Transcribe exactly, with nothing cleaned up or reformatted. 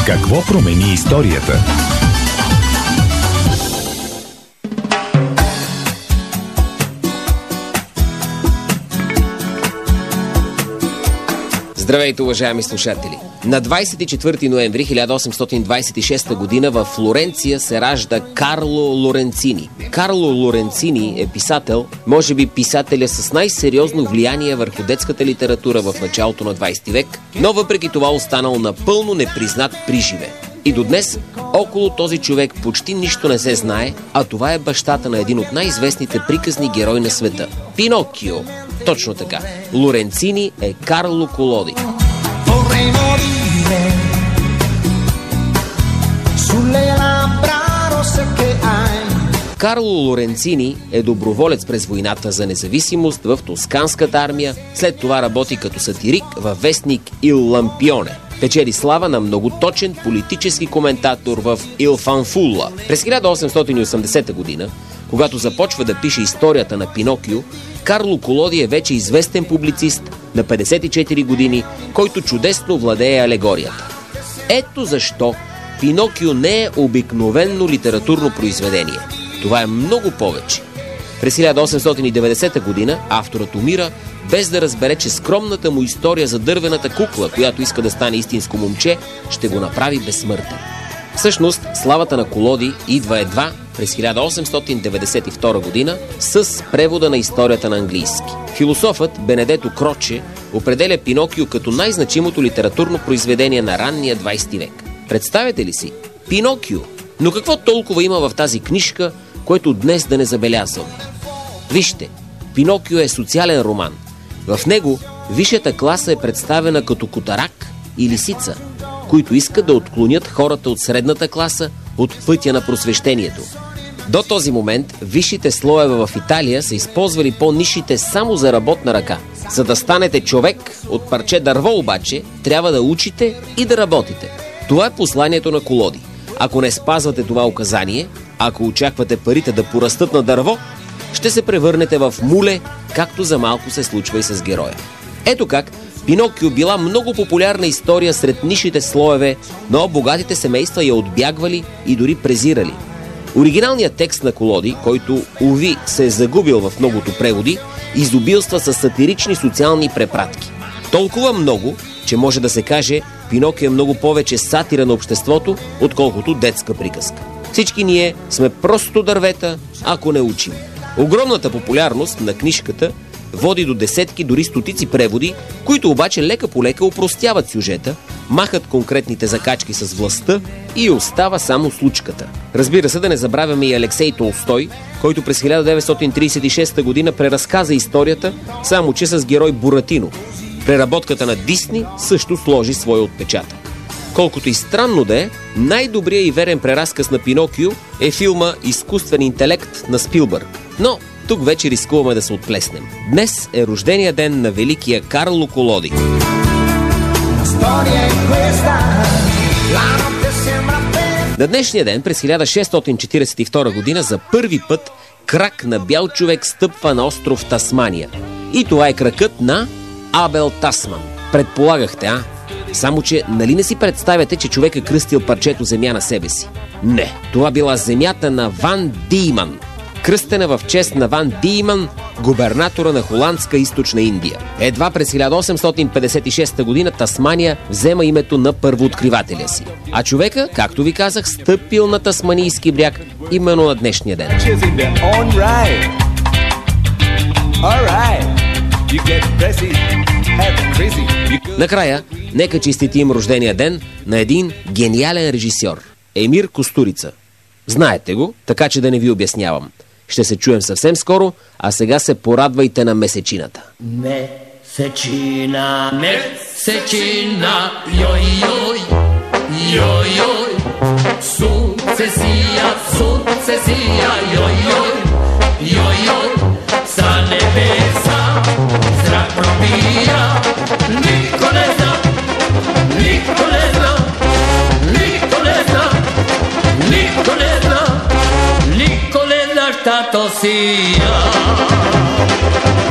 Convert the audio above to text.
Какво промени историята? Здравейте, уважаеми слушатели! На двадесет и четвърти ноември хиляда осемстотин двадесет и шеста година във Флоренция се ражда Карло Лоренцини. Карло Лоренцини е писател, може би писателя с най-сериозно влияние върху детската литература в началото на двадесети век, но въпреки това останал напълно непризнат приживе. И до днес около този човек почти нищо не се знае, а това е бащата на един от най-известните приказни герои на света – Пинокио. Точно така. Лоренцини е Карло Колоди. Карло Лоренцини е доброволец през войната за независимост в Тосканската армия, след това работи като сатирик във вестник Il Lampione. Печели слава на много точен политически коментатор в Il Fanfulla. През хиляда осемстотин и осемдесета година, когато започва да пише историята на Пинокио, Карло Колоди е вече известен публицист на петдесет и четири години, който чудесно владее алегорията. Ето защо Пинокио не е обикновено литературно произведение. Това е много повече. През хиляда осемстотин и деветдесета година авторът умира, без да разбере, че скромната му история за дървената кукла, която иска да стане истинско момче, ще го направи безсмъртен. Всъщност, славата на Колоди идва едва през хиляда осемстотин деветдесет и втора година с превода на историята на английски. Философът Бенедето Кроче определя Пинокио като най-значимото литературно произведение на ранния двадесети век. Представете ли си? Пинокио! Но какво толкова има в тази книжка, което днес да не забелязваме? Вижте, Пинокио е социален роман. В него висшата класа е представена като котарак и лисица, които искат да отклонят хората от средната класа от пътя на просвещението. До този момент висшите слоеве в Италия са използвали по-нисшите само за работна ръка. За да станете човек от парче дърво обаче, трябва да учите и да работите. Това е посланието на Колоди. Ако не спазвате това указание, ако очаквате парите да порастат на дърво, ще се превърнете в муле, както за малко се случва и с героя. Ето как Пинокио била много популярна история сред нисшите слоеве, но богатите семейства я отбягвали и дори презирали. Оригиналният текст на Колоди, който, уви, се е загубил в многото преводи, изобилства с сатирични социални препратки. Толкова много, че може да се каже, Пинокио е много повече сатира на обществото, отколкото детска приказка. Всички ние сме просто дървета, ако не учим. Огромната популярност на книжката води до десетки, дори стотици преводи, които обаче лека по лека упростяват сюжета, махат конкретните закачки с властта и остава само случката. Разбира се, да не забравяме и Алексей Толстой, който през хиляда деветстотин тридесет и шеста година преразказа историята, само че с герой Буратино. Преработката на Дисни също сложи своя отпечатък. Колкото и странно да е, най-добрият и верен преразказ на Пинокио е филма «Изкуствен интелект» на Спилбърг. Но тук вече рискуваме да се отплеснем. Днес е рождения ден на великия Карло Колоди. На днешния ден, през хиляда шестстотин четиридесет и втора година, за първи път крак на бял човек стъпва на остров Тасмания. И това е кракът на Абел Тасман. Предполагахте, а? Само че, нали не си представяте, че човек е кръстил парчето земя на себе си? Не, това била земята на Ван Дийман, кръстена в чест на Ван Дийман, губернатора на холандска източна Индия. Едва през хиляда осемстотин петдесет и шеста година Тасмания взема името на първооткривателя си. А човека, както ви казах, стъпил на тасманийски бряг именно на днешния ден. Накрая, нека честитим рождения ден на един гениален режисьор – Емир Кустурица. Знаете го, така че да не ви обяснявам. Ще се чуем съвсем скоро, а сега се порадвайте на месечината. Месечина, месечина, йой-йой, йой-йой, sunce сия, sunce сия, йой-йой, йой-йой, sa nebesa zrak probija, niko ne zna, niko ne zna, niko ne zna, niko ne zna, niko ne zna šta to sija.